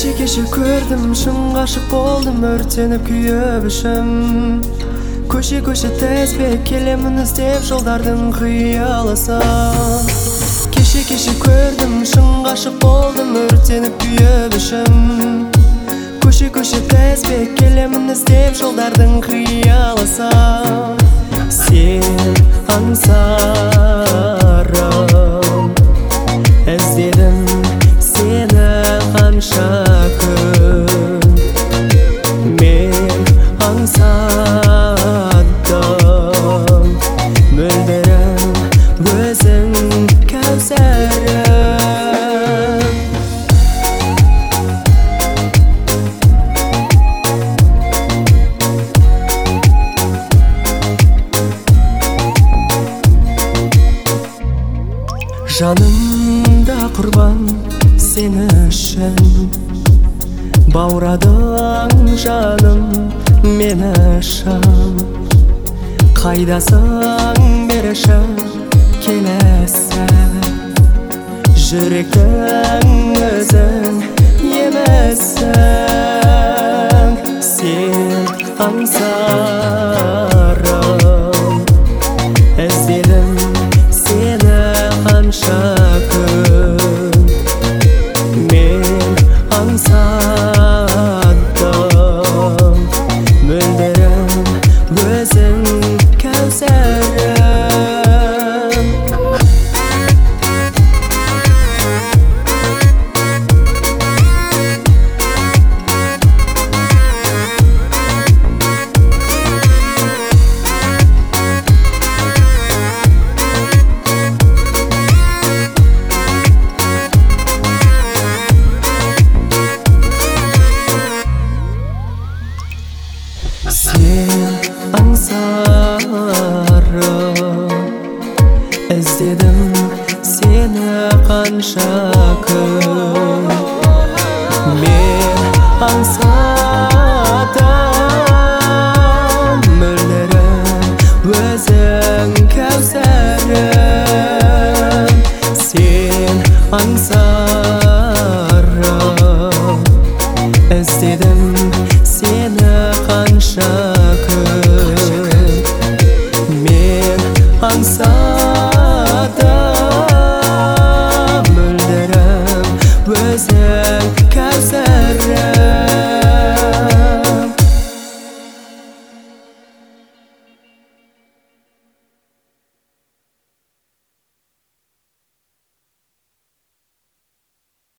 Кеше көрдім, шын ғашық болдым, өртеніп күйіп ішім. Көше тізбек келемін іздеп жолдардың қияласам. Кеше көрдім, шын ғашық болдым, өртеніп күйіп ішім. Көше тізбек келемін іздеп жолдардың қияласам. Сен аңсарым, іздедім сені қанша күн. Мен аңсадым мөлдірім өзің кәусәрім. Жанымда құрбан сені үшін, баурадың жаным мені шын. Қайдасың берші келесі, жүректің өзің емессің. Сен аңсарым, іздедім сені қанша күн. Мен аңсадым мөлдірім өзің кәусәрім. Сен аңсарым, іздедім сені қанша күн. Мен аңсадым мөлдірім өзің кәусәрім. Сен аңсарым,